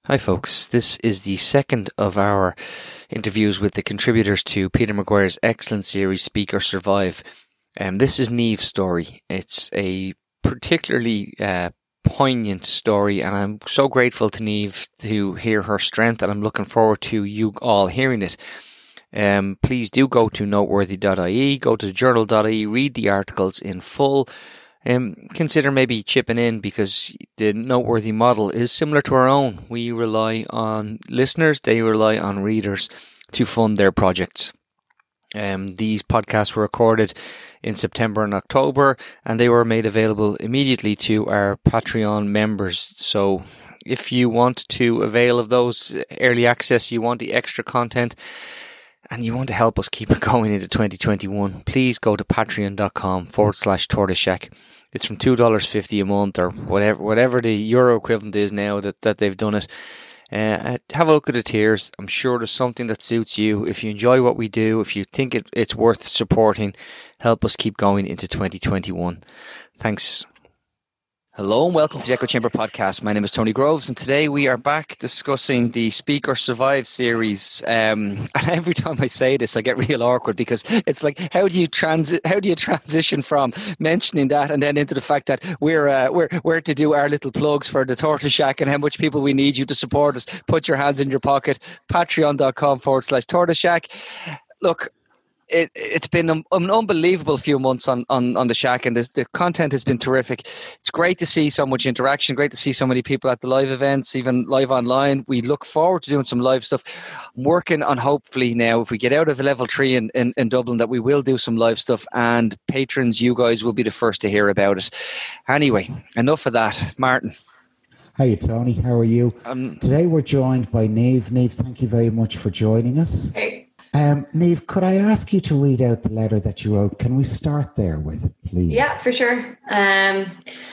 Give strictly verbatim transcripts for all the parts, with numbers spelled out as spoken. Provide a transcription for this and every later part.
Hi folks, this is the second of our interviews with the contributors to Peter McGuire's excellent series Speak or Survive. Um, this is Niamh's story. It's a particularly uh, poignant story, and I'm so grateful to Niamh to hear her strength, and I'm looking forward to you all hearing it. Um, please do go to noteworthy dot I E, go to journal dot I E, read the articles in full. Um, consider maybe chipping in, because the Noteworthy model is similar to our own. We rely on listeners, they rely on readers to fund their projects. Um, these podcasts were recorded in September and October, and they were made available immediately to our Patreon members. So if you want to avail of those early access, you want the extra content, and you want to help us keep it going into twenty twenty-one, please go to patreon.com forward slash tortoise shack. It's from two dollars fifty a month, or whatever whatever the euro equivalent is now that, that they've done it. Uh, have a look at the tiers. I'm sure there's something that suits you. If you enjoy what we do, if you think it, it's worth supporting, help us keep going into twenty twenty-one. Thanks. Hello and welcome to the Echo Chamber podcast. My name is Tony Groves, and today we are back discussing the Speak or Survive series. Um, and every time I say this, I get real awkward, because it's like, how do you transi- How do you transition from mentioning that and then into the fact that we're uh, we're we're to do our little plugs for the Tortoise Shack and how much people we need you to support us. Put your hands in your pocket. Patreon.com forward slash Tortoise Shack. Look. It, it's been an, an unbelievable few months on, on, on the Shack, and this, the content has been terrific. It's great to see so much interaction, great to see so many people at the live events, even live online. We look forward to doing some live stuff. I'm working on, hopefully now, if we get out of level three in, in, in Dublin, that we will do some live stuff, and patrons, you guys will be the first to hear about it. Anyway, enough of that. Martin. Hi, Tony. How are you? Um, Today we're joined by Niamh. Niamh, thank you very much for joining us. Hey. Um, Niamh, could I ask you to read out the letter that you wrote? Can we start there with it, please? Yeah, for sure. Um,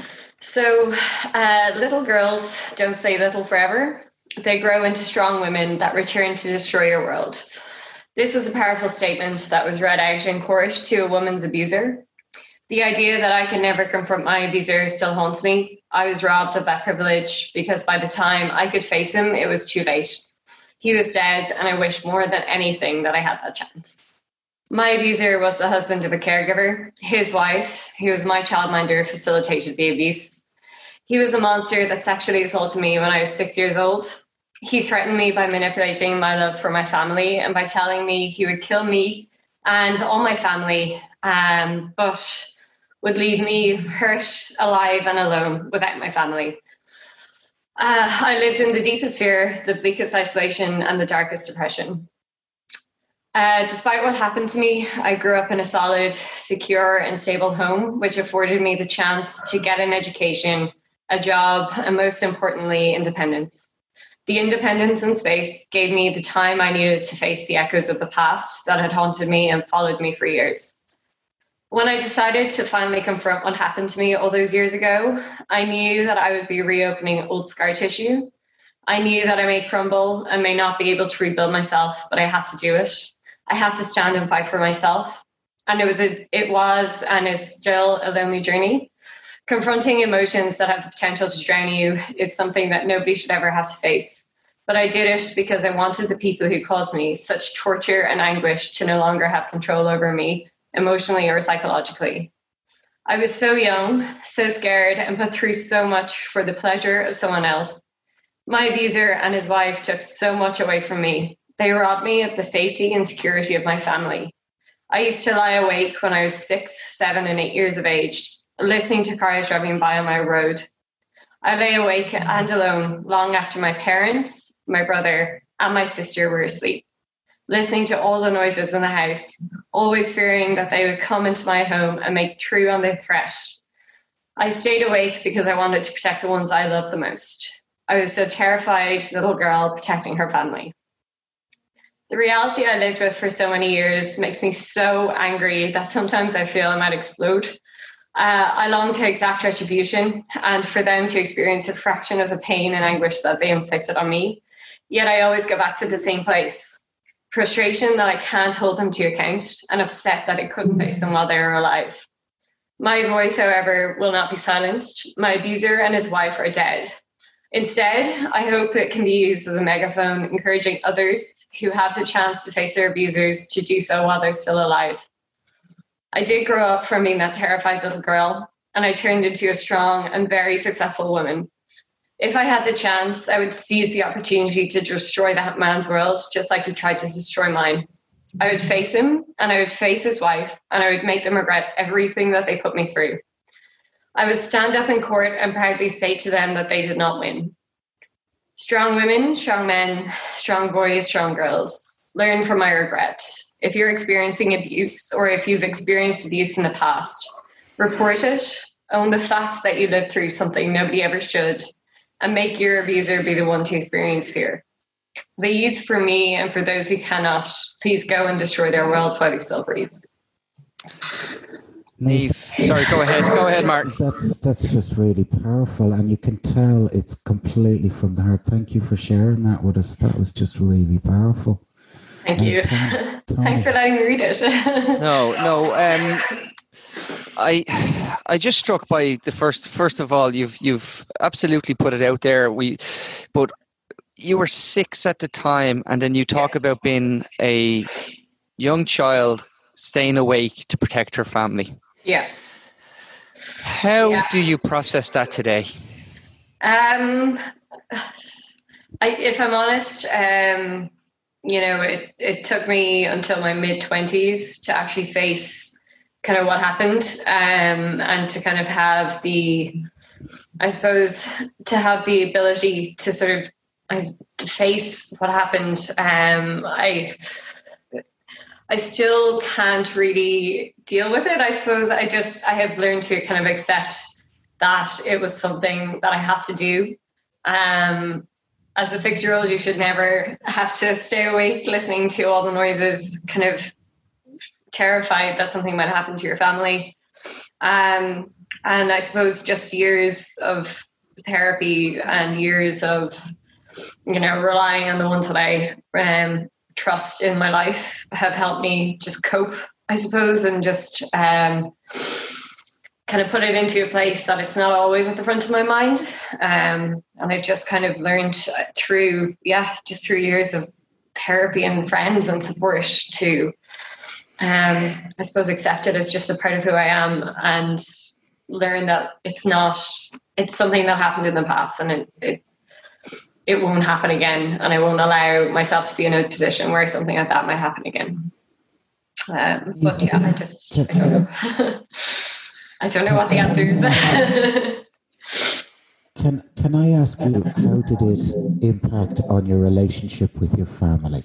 so, uh, little girls don't stay little forever. They grow into strong women that return to destroy your world. This was a powerful statement that was read out in court to a woman's abuser. The idea that I could never confront my abuser still haunts me. I was robbed of that privilege because by the time I could face him, it was too late. He was dead, and I wish more than anything that I had that chance. My abuser was the husband of a caregiver. His wife, who was my childminder, facilitated the abuse. He was a monster that sexually assaulted me when I was six years old. He threatened me by manipulating my love for my family and by telling me he would kill me and all my family, um, but would leave me hurt, alive, and alone without my family. Uh, I lived in the deepest fear, the bleakest isolation, and the darkest depression. Uh, despite what happened to me, I grew up in a solid, secure, and stable home, which afforded me the chance to get an education, a job, and most importantly, independence. The independence and space gave me the time I needed to face the echoes of the past that had haunted me and followed me for years. When I decided to finally confront what happened to me all those years ago, I knew that I would be reopening old scar tissue. I knew that I may crumble and may not be able to rebuild myself, but I had to do it. I had to stand and fight for myself. And it was a, it was and is still a lonely journey. Confronting emotions that have the potential to drown you is something that nobody should ever have to face. But I did it because I wanted the people who caused me such torture and anguish to no longer have control over me, emotionally or psychologically. I was so young, so scared, and put through so much for the pleasure of someone else. My abuser and his wife took so much away from me. They robbed me of the safety and security of my family. I used to lie awake when I was six, seven, and eight years of age, listening to cars driving by on my road. I lay awake and alone long after my parents, my brother, and my sister were asleep, listening to all the noises in the house, always fearing that they would come into my home and make true on their threat. I stayed awake because I wanted to protect the ones I loved the most. I was a terrified little girl protecting her family. The reality I lived with for so many years makes me so angry that sometimes I feel I might explode. Uh, I long to exact retribution and for them to experience a fraction of the pain and anguish that they inflicted on me. Yet I always go back to the same place. Frustration that I can't hold them to account, and upset that I couldn't face them while they were alive. My voice, however, will not be silenced. My abuser and his wife are dead. Instead, I hope it can be used as a megaphone, encouraging others who have the chance to face their abusers to do so while they're still alive. I did grow up from being that terrified little girl, and I turned into a strong and very successful woman. If I had the chance, I would seize the opportunity to destroy that man's world, just like he tried to destroy mine. I would face him, and I would face his wife, and I would make them regret everything that they put me through. I would stand up in court and proudly say to them that they did not win. Strong women, strong men, strong boys, strong girls. Learn from my regret. If you're experiencing abuse, or if you've experienced abuse in the past, report it, own the fact that you lived through something nobody ever should, and make your abuser be the one to experience fear. Please, for me and for those who cannot, please go and destroy their worlds while they still breathe. Niamh, sorry, go ahead, go ahead, Martin. That's that's just really powerful, and you can tell it's completely from the heart. Thank you for sharing that with us. That was just really powerful. Thank uh, you. Tom, Tom. Thanks for letting me read it. no, no. Um, I I just struck by the first. First of all, you've you've absolutely put it out there. We, but. You were six at the time, and then you talk yeah. about being a young child staying awake to protect her family. Yeah. How yeah. do you process that today? Um, I, if I'm honest, um, you know, it, it took me until my mid twenties to actually face kind of what happened, um, and to kind of have the, I suppose, to have the ability to sort of I face what happened. Um, I I still can't really deal with it. I suppose I just I have learned to kind of accept that it was something that I had to do. Um, as a six-year-old, you should never have to stay awake listening to all the noises, kind of terrified that something might happen to your family. Um, and I suppose just years of therapy and years of you know, relying on the ones that I um, trust in my life have helped me just cope, I suppose, and just um, kind of put it into a place that it's not always at the front of my mind. Um, and I've just kind of learned through, yeah, just through years of therapy and friends and support to, um, I suppose, accept it as just a part of who I am and learn that it's not, it's something that happened in the past, and it, it it won't happen again, and I won't allow myself to be in a position where something like that might happen again. Um, but yeah, I just, I don't know. I don't know what the answer is. Can Can I ask you, how did it impact on your relationship with your family?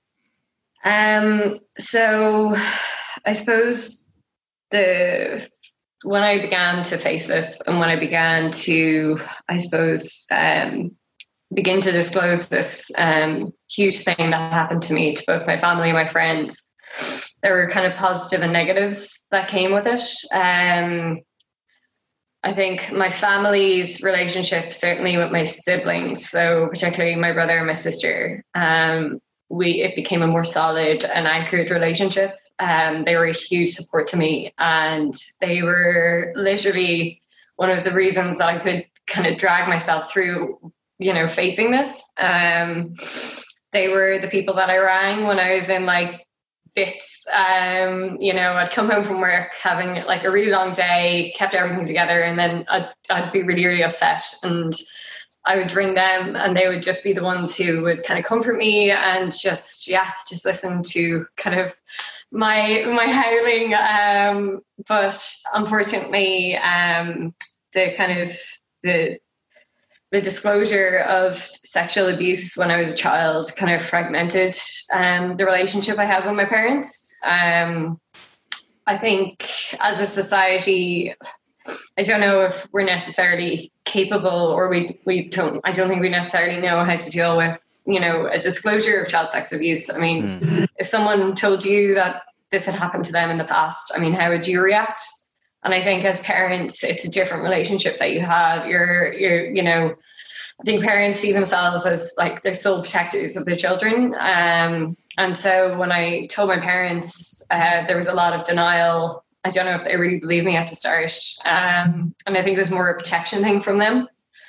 Um. So, I suppose the when I began to face this, and when I began to, I suppose, um. begin to disclose this um, huge thing that happened to me, to both my family and my friends, there were kind of positive and negatives that came with it. Um, I think my family's relationship, certainly with my siblings, so particularly my brother and my sister, um, we it became a more solid and anchored relationship. Um, they were a huge support to me, and they were literally one of the reasons that I could kind of drag myself through, you know, facing this. Um, they were the people that I rang when I was in like bits. Um, you know, I'd come home from work having like a really long day, kept everything together, and then I'd, I'd be really, really upset, and I would ring them, and they would just be the ones who would kind of comfort me and just, yeah, just listen to kind of my my howling. Um, but unfortunately, um, the kind of the the disclosure of sexual abuse when I was a child kind of fragmented um, the relationship I had with my parents. Um, I think as a society, I don't know if we're necessarily capable, or we we don't, I don't think we necessarily know how to deal with, you know, a disclosure of child sex abuse. I mean, mm. if someone told you that this had happened to them in the past, I mean, how would you react? And I think as parents, it's a different relationship that you have. You're, you're, you know, I think parents see themselves as like they're sole protectors of their children. Um, and so when I told my parents, uh, there was a lot of denial. I don't know if they really believed me at the start. Um, and I think it was more a protection thing from them.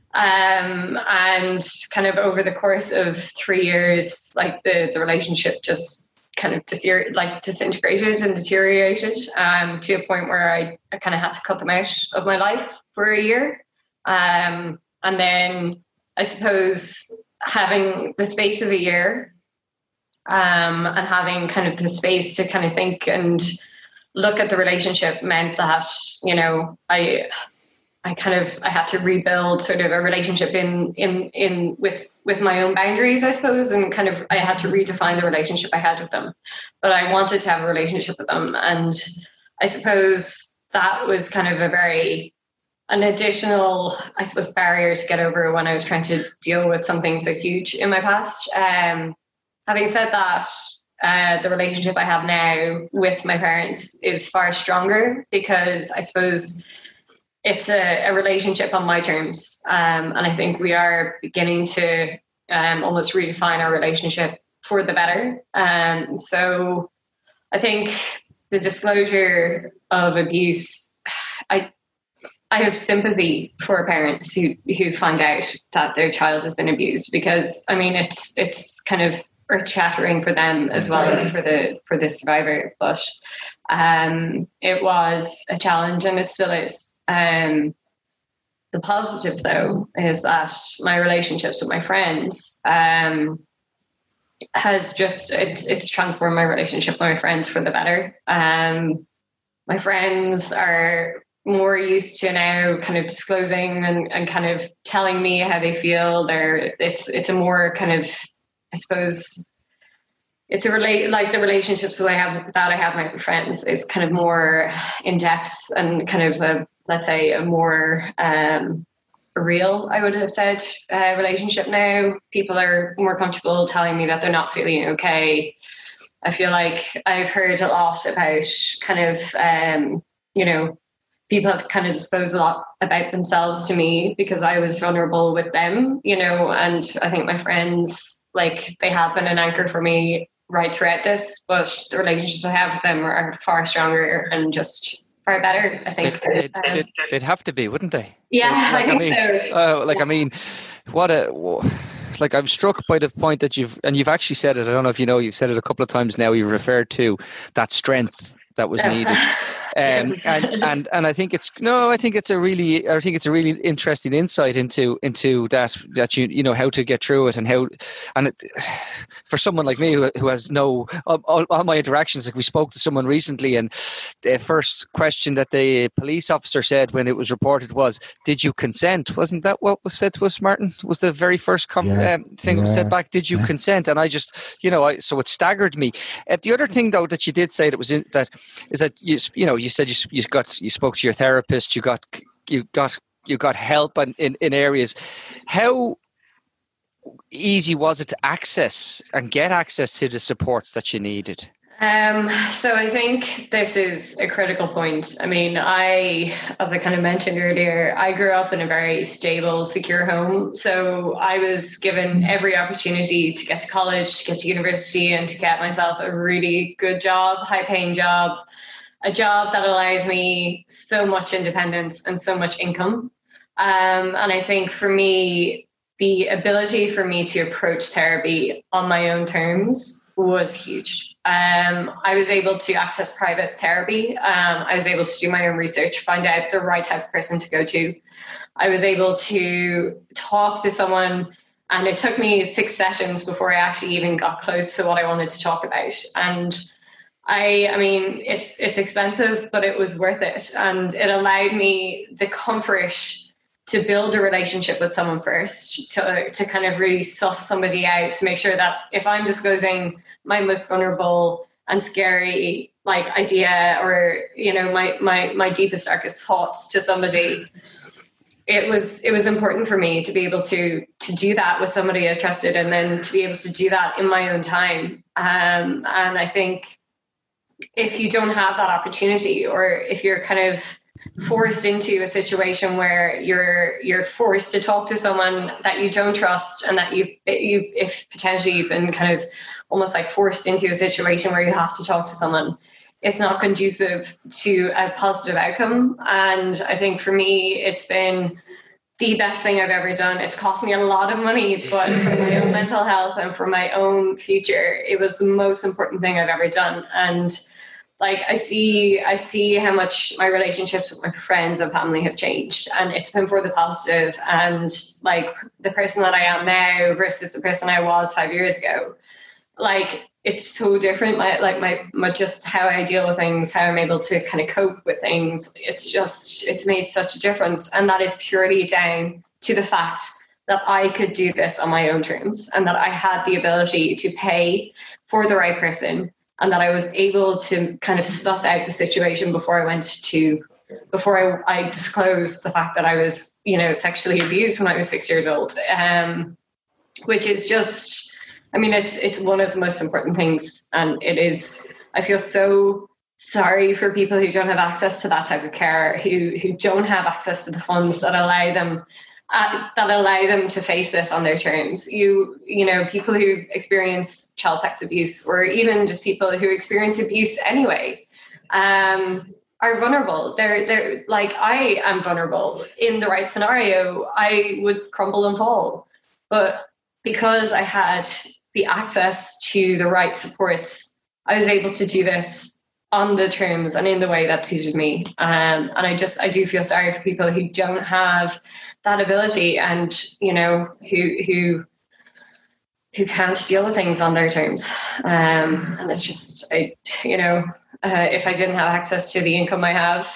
Um, and kind of over the course of three years, like the, the relationship just kind of dis- like disintegrated and deteriorated um, to a point where I, I kind of had to cut them out of my life for a year. Um, and then I suppose having the space of a year um, and having kind of the space to kind of think and look at the relationship meant that, you know, I I kind of I had to rebuild sort of a relationship in in in with with my own boundaries, I suppose, and kind of I had to redefine the relationship I had with them. But I wanted to have a relationship with them, and I suppose that was kind of a very an additional, I suppose, barrier to get over when I was trying to deal with something so huge in my past. Um, having said that, uh, the relationship I have now with my parents is far stronger because I suppose it's a, a relationship on my terms. Um, and I think we are beginning to um, almost redefine our relationship for the better. Um, so I think the disclosure of abuse, I I have sympathy for parents who, who find out that their child has been abused, because I mean it's it's kind of earth shattering for them as well as for the for the survivor. But um, it was a challenge, and it still is. Um, the positive though is that my relationships with my friends um, has just it's it's transformed my relationship with my friends for the better. Um, my friends are more used to now kind of disclosing and, and kind of telling me how they feel. They're it's it's a more kind of, I suppose, it's a relate like the relationships that I have that I have with my friends is kind of more in depth and kind of a, let's say a more um, real, I would have said, uh, relationship now. People are more comfortable telling me that they're not feeling okay. I feel like I've heard a lot about kind of um, you know, people have kind of disclosed a lot about themselves to me because I was vulnerable with them, you know, and I think my friends, like, they have been an anchor for me right throughout this, but the relationships I have with them are, are far stronger and just far better, I think. They'd, um, they'd, they'd have to be, wouldn't they? Yeah, like, I think I mean, so. Uh, like, I mean, what a... Like, I'm struck by the point that you've, and you've actually said it, I don't know if you know, you've said it a couple of times now, you've referred to that strength that was needed. Um, and, and and I think it's no, I think it's a really, I think it's a really interesting insight into into that that you you know how to get through it and how, and it, for someone like me who, who has no all, all my interactions, like we spoke to someone recently, and the first question that the police officer said when it was reported was, "Did you consent?" Wasn't that what was said to us, Martin? Was the very first com- Yeah, um, thing yeah, that was said back? Did you yeah. consent? And I just, you know, I so it staggered me. Uh, the other thing though that you did say that was in, that is that you you know you said you you got you spoke to your therapist, you got you got you got help in, in, in areas. How easy was it to access and get access to the supports that you needed? Um, so I think this is a critical point. I mean, I, as I kind of mentioned earlier, I grew up in a very stable, secure home. So I was given every opportunity to get to college, to get to university, and to get myself a really good job, high paying job, a job that allows me so much independence and so much income. Um, and I think for me, the ability for me to approach therapy on my own terms was huge. Um, I was able to access private therapy. Um, I was able to do my own research, find out the right type of person to go to. I was able to talk to someone, and it took me six sessions before I actually even got close to what I wanted to talk about. And I, I mean, it's it's expensive, but it was worth it, and it allowed me the comfort to build a relationship with someone first, to to kind of really suss somebody out, to make sure that if I'm disclosing my most vulnerable and scary like idea, or you know my my my deepest darkest thoughts to somebody, it was it was important for me to be able to to do that with somebody I trusted, and then to be able to do that in my own time. Um, and I think if you don't have that opportunity, or if you're kind of forced into a situation where you're you're forced to talk to someone that you don't trust, and that you you if potentially you've been kind of almost like forced into a situation where you have to talk to someone, it's not conducive to a positive outcome. And I think for me, it's been the best thing I've ever done. It's cost me a lot of money, but for my own mental health and for my own future, it was the most important thing I've ever done. And like I see, I see how much my relationships with my friends and family have changed, and it's been for the positive. And like the person that I am now versus the person I was five years ago, like it's so different. My like my, my just how I deal with things, how I'm able to kind of cope with things. It's just it's made such a difference, and that is purely down to the fact that I could do this on my own terms, and that I had the ability to pay for the right person, and that I was able to kind of suss out the situation before I went to, before I, I disclosed the fact that I was, you know, sexually abused when I was six years old, um, which is just, I mean, it's it's one of the most important things, and it is, I feel so sorry for people who don't have access to that type of care, who who don't have access to the funds that allow them Uh, that allow them to face this on their terms. You, you know, people who experience child sex abuse, or even just people who experience abuse anyway, um, are vulnerable. They're, they're like, I am vulnerable. In the right scenario, I would crumble and fall. But because I had the access to the right supports, I was able to do this on the terms and in the way that suited me. Um, and I just, I do feel sorry for people who don't have that ability, and, you know, who, who, who can't deal with things on their terms. Um, and it's just, I, you know, uh, if I didn't have access to the income I have,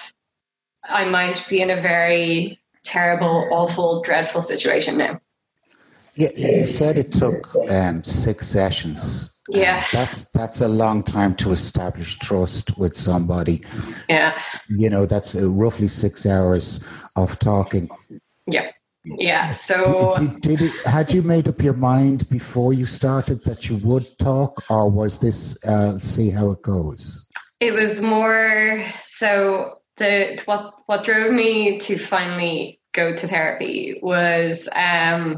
I might be in a very terrible, awful, dreadful situation now. Yeah, you said it took um, six sessions. Yeah. Um, that's that's a long time to establish trust with somebody. Yeah. You know, that's uh, roughly six hours of talking. Yeah. Yeah. So did, did, did it, had you made up your mind before you started that you would talk, or was this uh, see how it goes? It was more so the what what drove me to finally go to therapy was um,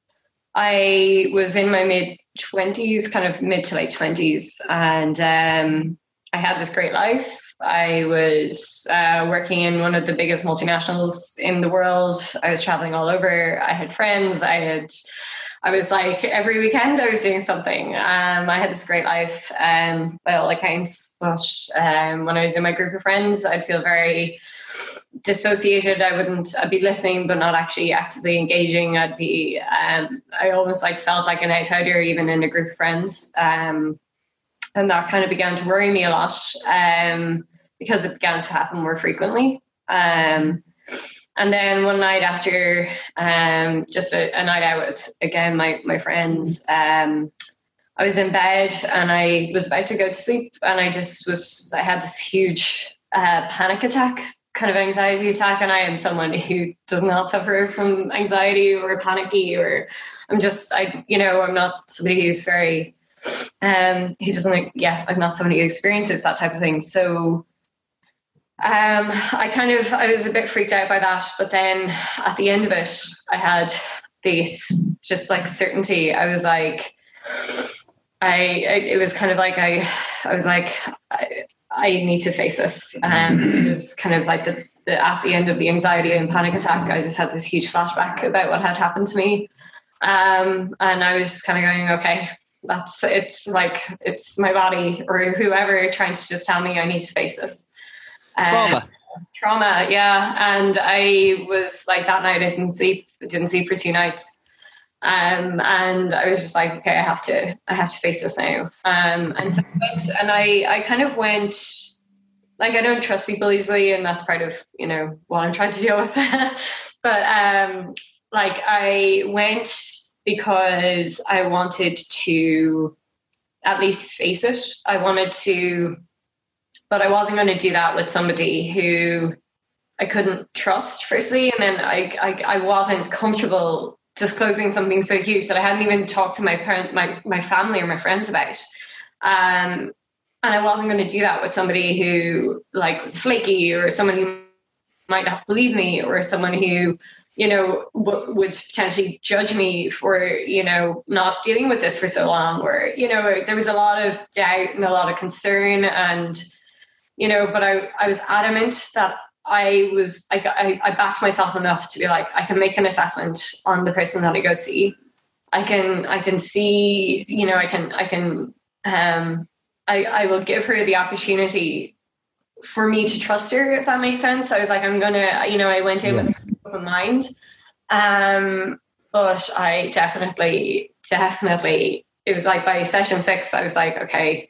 I was in my mid twenties, kind of mid to late twenties, and um, I had this great life. I was uh, working in one of the biggest multinationals in the world. I was traveling all over. I had friends. I had, I was like every weekend I was doing something. Um, I had this great life, um, by all accounts. But um, when I was in my group of friends, I'd feel very dissociated. I wouldn't, I'd be listening, but not actually actively engaging. I'd be, um, I almost like felt like an outsider, even in a group of friends. Um, And that kind of began to worry me a lot, um, because it began to happen more frequently. Um, and then one night after um, just a, a night out with, again, my, my friends, um, I was in bed and I was about to go to sleep, and I just was, I had this huge uh, panic attack, kind of anxiety attack. And I am someone who does not suffer from anxiety or panicky, or I'm just, I, you know, I'm not somebody who's very... Um, he doesn't like, yeah, I'm not somebody who experiences that type of thing. So um, I kind of, I was a bit freaked out by that. But then at the end of it, I had this just like certainty. I was like, I, I it was kind of like, I, I was like, I, I need to face this. Um, it was kind of like the, the, at the end of the anxiety and panic attack, I just had this huge flashback about what had happened to me. Um, and I was just kind of going, okay, that's, it's like, it's my body or whoever trying to just tell me I need to face this. Um, Trauma. Trauma, yeah. And I was like, that night I didn't sleep, I didn't sleep for two nights. Um, and I was just like, okay, I have to, I have to face this now. Um, and so I went, and I, I kind of went, like, I don't trust people easily, and that's part of, you know, what I'm trying to deal with. But um, like I went because I wanted to at least face it. I wanted to, but I wasn't going to do that with somebody who I couldn't trust, firstly. And then I, I, I wasn't comfortable disclosing something so huge that I hadn't even talked to my parent, my, my family or my friends about. Um, and I wasn't going to do that with somebody who like was flaky, or someone who might not believe me, or someone who, you know, w- would potentially judge me for, you know, not dealing with this for so long, or, you know, there was a lot of doubt and a lot of concern, and, you know, but I, I was adamant that I was, I, I, I backed myself enough to be like, I can make an assessment on the person that I go see. I can, I can see, you know, I can, I can, um, I, I will give her the opportunity for me to trust her, if that makes sense. I was like, I'm gonna, you know, I went in yes. with an open mind. Um, but I definitely, definitely, it was like by session six, I was like, okay,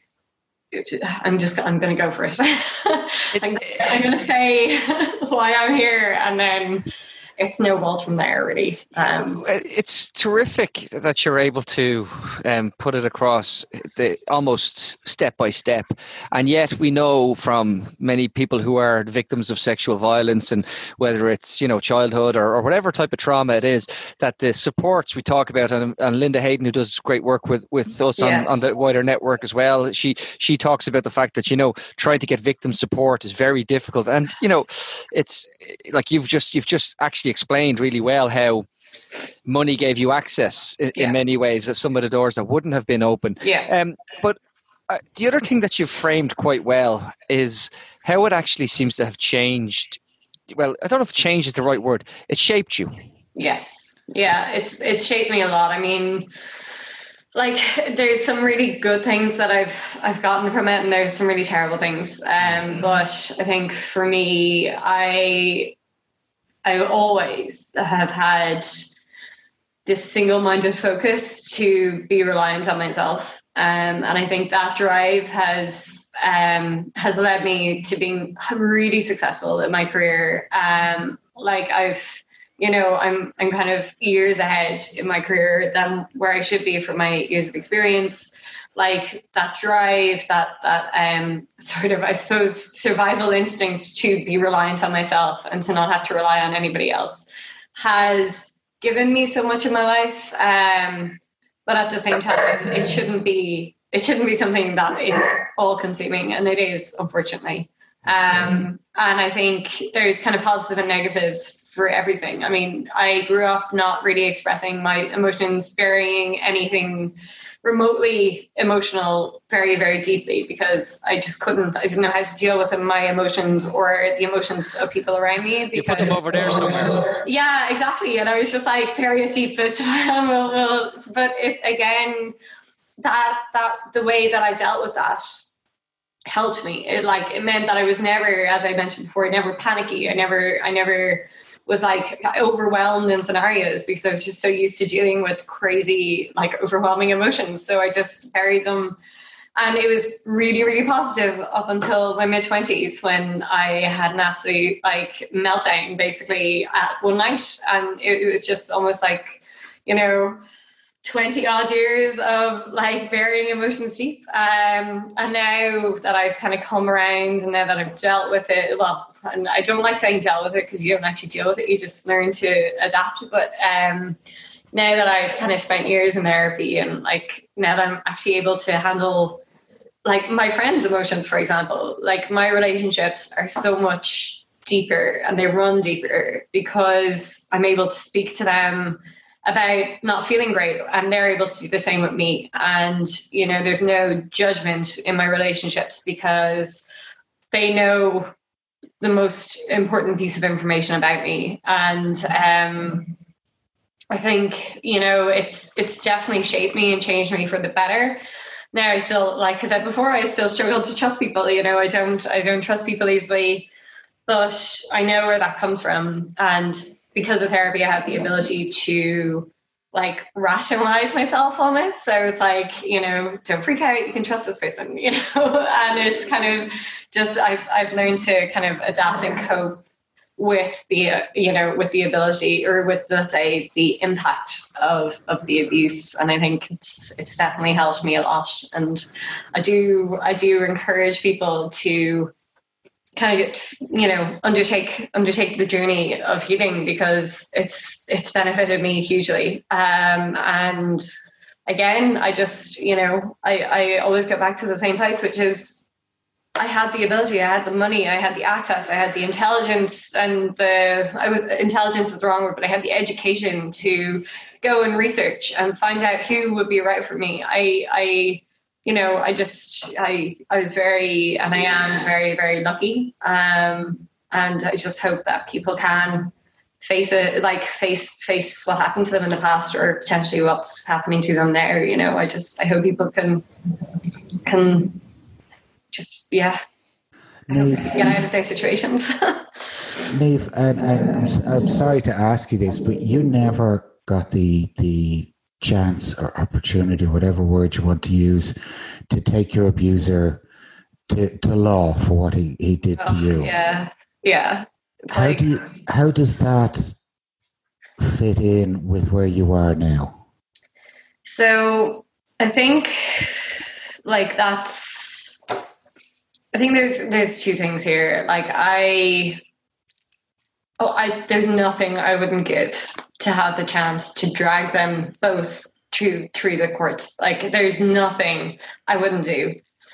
I'm just, I'm going to go for it. I'm, I'm going to say why I'm here, and then it snowballed from there, really. Um, it's terrific that you're able to um, put it across the almost step by step. And yet we know from many people who are victims of sexual violence, and whether it's, you know, childhood or, or whatever type of trauma it is, that the supports we talk about, and, and Linda Hayden, who does great work with, with us yeah. on, on the wider network as well, she she talks about the fact that, you know, trying to get victim support is very difficult. And, you know, it's like you've just you've just actually explained really well how money gave you access in, yeah. in many ways, as some of the doors that wouldn't have been open. Yeah. Um, but uh, the other thing that you've framed quite well is how it actually seems to have changed. Well, I don't know if change is the right word. It shaped you. Yes. Yeah. It's it's shaped me a lot. I mean, like, there's some really good things that I've I've gotten from it, and there's some really terrible things. Um, but I think for me, I. I always have had this single-minded focus to be reliant on myself. Um, and I think that drive has um, has led me to being really successful in my career. Um, like I've, you know, I'm I'm kind of years ahead in my career than where I should be for my years of experience. Like that drive, that that um sort of, I suppose, survival instinct to be reliant on myself and to not have to rely on anybody else has given me so much in my life. Um, but at the same time, it shouldn't be it shouldn't be something that is all consuming, and it is, unfortunately. Um, and I think there's kind of positives and negatives for everything. I mean, I grew up not really expressing my emotions, burying anything remotely emotional very, very deeply, because I just couldn't, I didn't know how to deal with my emotions or the emotions of people around me. Because, you put them over there somewhere. Yeah, exactly. And I was just like, bury it deep, but, we'll, we'll, but it, again, that, that, the way that I dealt with that helped me. It like, it meant that I was never, as I mentioned before, never panicky. I never, I never was like overwhelmed in scenarios, because I was just so used to dealing with crazy, like overwhelming emotions. So I just buried them. And it was really, really positive up until my mid twenties, when I had an absolute like meltdown basically at one night. And it, it was just almost like, you know, twenty odd years of like burying emotions deep. Um, and now that I've kind of come around, and now that I've dealt with it, well, and I don't like saying dealt with it, because you don't actually deal with it, you just learn to adapt. But um, now that I've kind of spent years in therapy, and like now that I'm actually able to handle like my friends' emotions, for example, like my relationships are so much deeper, and they run deeper because I'm able to speak to them about not feeling great, and they're able to do the same with me. And, you know, there's no judgment in my relationships, because they know the most important piece of information about me. And um, I think, you know, it's it's definitely shaped me and changed me for the better. Now I still, like I said before, I still struggle to trust people. You know, I don't I don't trust people easily, but I know where that comes from. And because of therapy, I have the ability to like rationalize myself almost. So it's like, you know, don't freak out, you can trust this person, you know. And it's kind of just, I've I've learned to kind of adapt and cope with the, uh, you know, with the ability, or with, let's say, the impact of, of the abuse. And I think it's, it's definitely helped me a lot. And I do, I do encourage people to kind of, you know, undertake undertake the journey of healing, because it's it's benefited me hugely. Um, and again, I just, you know, I, I always get back to the same place, which is I had the ability, I had the money, I had the access, I had the intelligence, and the I was, intelligence is the wrong word, but I had the education to go and research and find out who would be right for me. I I you know, I just, I, I was very, and I am very, very lucky. Um, And I just hope that people can face it, like face face what happened to them in the past, or potentially what's happening to them now. You know, I just I hope people can can just yeah Niamh, get out of their situations. Niamh, and, and I'm, s- I'm sorry to ask you this, but you never got the the chance or opportunity, whatever word you want to use, to take your abuser to, to law for what he, he did to Oh, you. yeah, yeah. How Like, do you, how does that fit in with where you are now? so I think like that's I think there's there's two things here. Like I oh I there's nothing I wouldn't give to have the chance to drag them both through through the courts. Like there's nothing I wouldn't do.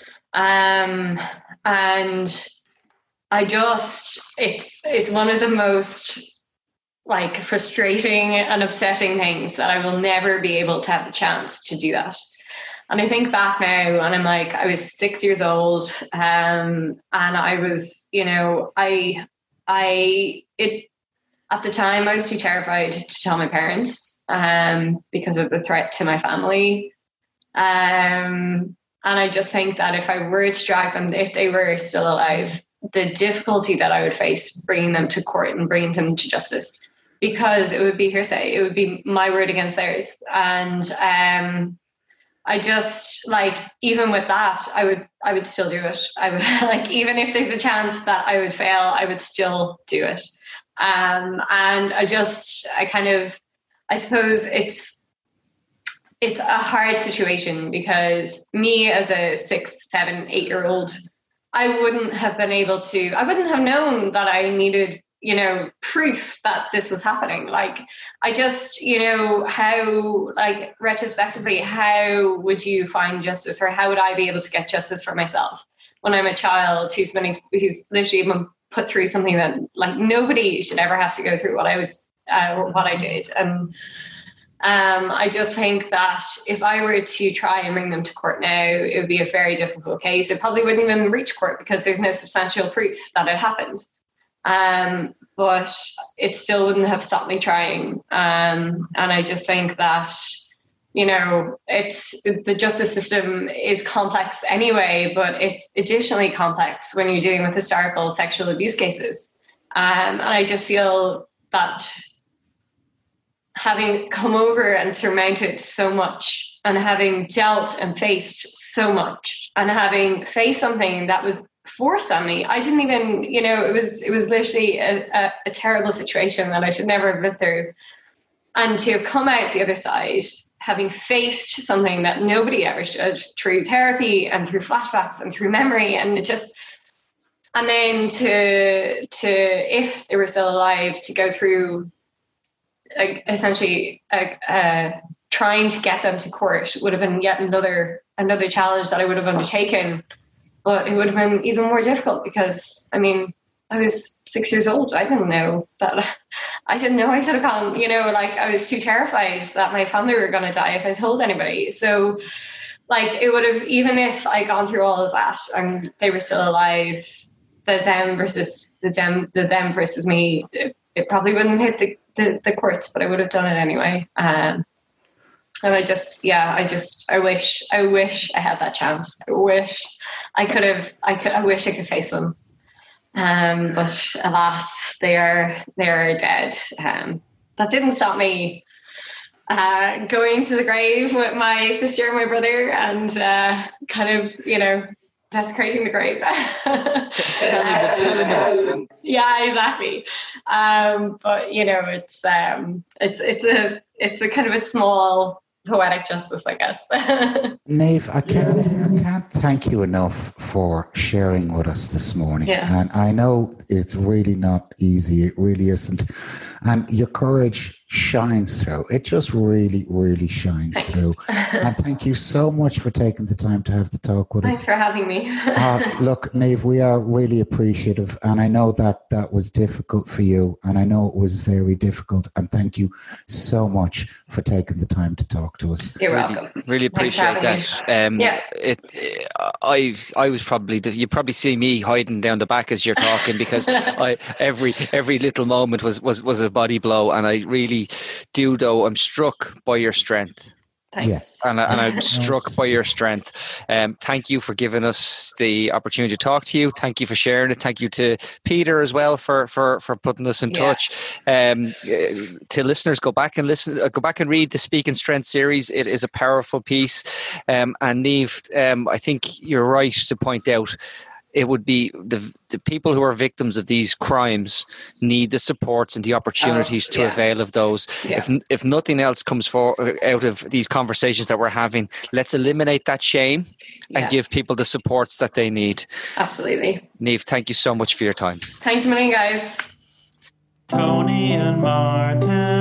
Um and I just it's it's one of the most like frustrating and upsetting things that I will never be able to have the chance to do that. And I think back now and I'm like, I was six years old, um, and I was, you know, I, I, it, at the time I was too terrified to tell my parents, um, because of the threat to my family. Um, and I just think that if I were to drag them, if they were still alive, the difficulty that I would face bringing them to court and bringing them to justice, because it would be hearsay, it would be my word against theirs. And, um, I just like, even with that, I would, I would still do it. I would like, even if there's a chance that I would fail, I would still do it. Um, and I just, I kind of, I suppose it's, it's a hard situation because me as a six, seven, eight year old, I wouldn't have been able to, I wouldn't have known that I needed, you know, proof that this was happening. Like, I just, you know, how, like, retrospectively, how would you find justice, or how would I be able to get justice for myself when I'm a child who's been, who's literally been put through something that, like, nobody should ever have to go through what I was, uh, what I did. And um, I just think that if I were to try and bring them to court now, it would be a very difficult case. It probably wouldn't even reach court because there's no substantial proof that it happened. Um, but it still wouldn't have stopped me trying. Um, and I just think that, you know, it's the justice system is complex anyway, but it's additionally complex when you're dealing with historical sexual abuse cases. Um, and I just feel that having come over and surmounted so much, and having dealt and faced so much, and having faced something that was forced on me, I didn't even, you know, it was it was literally a, a, a terrible situation that I should never have been through. And to come out the other side, having faced something that nobody ever should, through therapy and through flashbacks and through memory, and it just, and then to to if they were still alive, to go through like essentially uh, uh, trying to get them to court would have been yet another another challenge that I would have undertaken. But it would have been even more difficult because, I mean, I was six years old. I didn't know that. I didn't know I should have gone, you know, like I was too terrified that my family were going to die if I told anybody. So, like, it would have, even if I gone through all of that and they were still alive, the them versus the them, the them versus me, it, it probably wouldn't hit the, the, the courts, but I would have done it anyway. Um, And I just, yeah, I just, I wish, I wish I had that chance. I wish I could have, I could, I wish I could face them. Um, but alas, they are, they are dead. Um, that didn't stop me uh, going to the grave with my sister and my brother and uh, kind of, you know, desecrating the grave. uh, yeah, exactly. Um, but you know, it's um, it's it's a it's a kind of a small poetic justice, I guess. Niamh, I can't, I can't thank you enough for sharing with us this morning. Yeah. And I know it's really not easy. It really isn't. And your courage shines through. It just really, really shines Thanks. through. And thank you so much for taking the time to have the talk with Thanks us. for having me. uh, look, Niamh, we are really appreciative, and I know that that was difficult for you, and I know it was very difficult, and thank you so much for taking the time to talk to us. You're really, welcome. Really appreciate Thanks that. Um, yeah. It, I, I was probably, you probably see me hiding down the back as you're talking, because I every every little moment was, was, was a body blow, and I really do, though, I'm struck by your strength. Thanks. Yeah. And, I, and I'm struck by your strength. Um, thank you for giving us the opportunity to talk to you. Thank you for sharing it. Thank you to Peter as well for, for, for putting us in Yeah. touch. Um, uh, to listeners, go back and listen. Uh, go back and read the Speak in Strength series. It is a powerful piece. Um, and Niamh, um, I think you're right to point out, it would be the the people who are victims of these crimes need the supports and the opportunities oh, to yeah. avail of those. Yeah. If if nothing else comes for, out of these conversations that we're having, let's eliminate that shame Yeah. and give people the supports that they need. Absolutely. Niamh, thank you so much for your time. Thanks a million, guys. Tony and Martin.